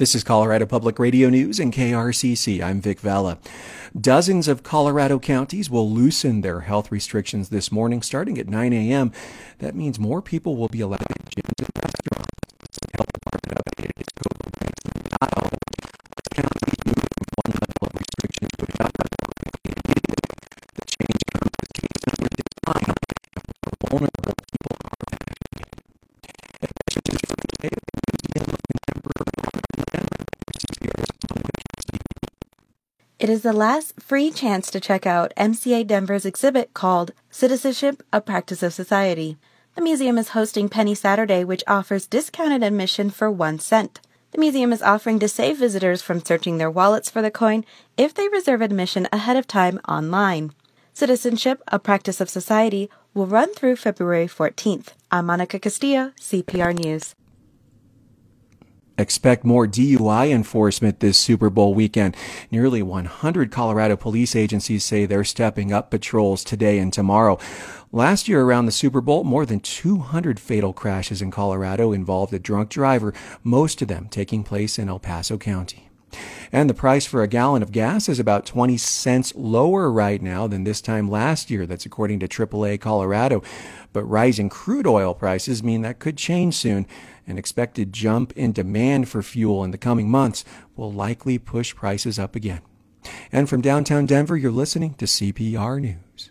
This is Colorado Public Radio News and KRCC. I'm Vic Vela. Dozens of Colorado counties will loosen their health restrictions this morning, starting at 9 a.m. That means more people will be allowed in gyms and restaurants. The health department updated its COVID-19 dial. Counties moved from one level of restriction to another more quickly and immediately. The change comes as case numbers decline after vulnerable people are vaccinated. And messages from the state of the Museum of Contemporary It is the last free chance to check out MCA Denver's exhibit called Citizenship, a Practice of Society. The museum is hosting Penny Saturday, which offers discounted admission for 1 cent. The museum is offering to save visitors from searching their wallets for the coin if they reserve admission ahead of time online. Citizenship, a Practice of Society will run through February 14th. I'm Monica Castillo, CPR News. Expect more DUI enforcement this Super Bowl weekend. Nearly 100 Colorado police agencies say they're stepping up patrols today and tomorrow. Last year around the Super Bowl, more than 200 fatal crashes in Colorado involved a drunk driver, most of them taking place in El Paso County. And the price for a gallon of gas is about 20 cents lower right now than this time last year. That's according to AAA Colorado. But rising crude oil prices mean that could change soon. An expected jump in demand for fuel in the coming months will likely push prices up again. And from downtown Denver, you're listening to CPR News.